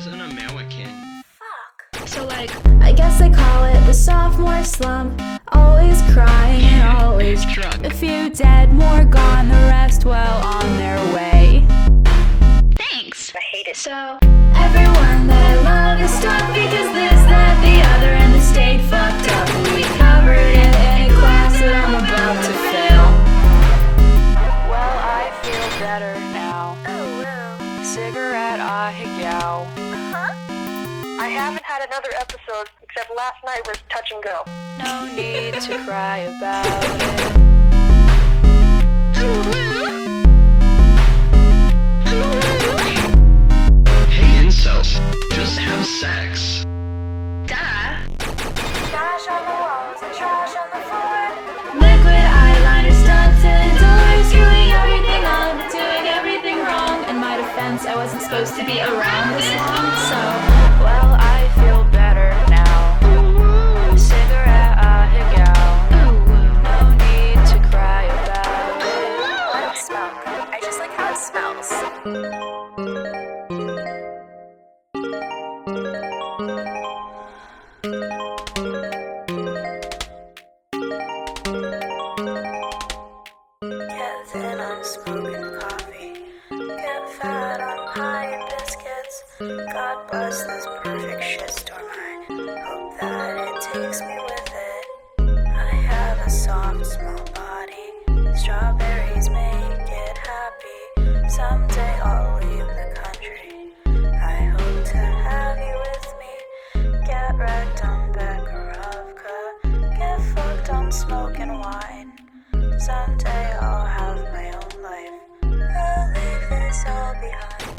as an American. So I guess I call it the sophomore slump. Always crying and always drunk. A few dead, more gone, the rest well on their way. Thanks. I hate it. So everyone that I love is stuck because this, that, the other, and the state fucked up. And we covered it in a class that I'm about to fail. Well, I feel better now. Cigarette, ahigaw. I haven't had another episode except last night was touch and go. No need to cry about it. Hey incels, just have sex. Duh. Trash on the walls and trash on the floor. Liquid eyeliner stuck to the door. Screwing everything up, doing everything wrong. In my defense, I wasn't supposed to be around this long, so Well, I feel better now. Cigarette, ahigaw. No need to cry about it. I don't smoke. I just like how it smells. Get thin on smoking coffee. Get fat on pie and biscuits. God bless this perfect shitstorm. I hope that it takes me with it. I have a soft, small body. Strawberries make it happy. Someday I'll leave the country. I hope to have you with me. Get wrecked on Bekarovka. Get fucked on smoking wine. Someday I'll have my own life. I'll leave this all behind.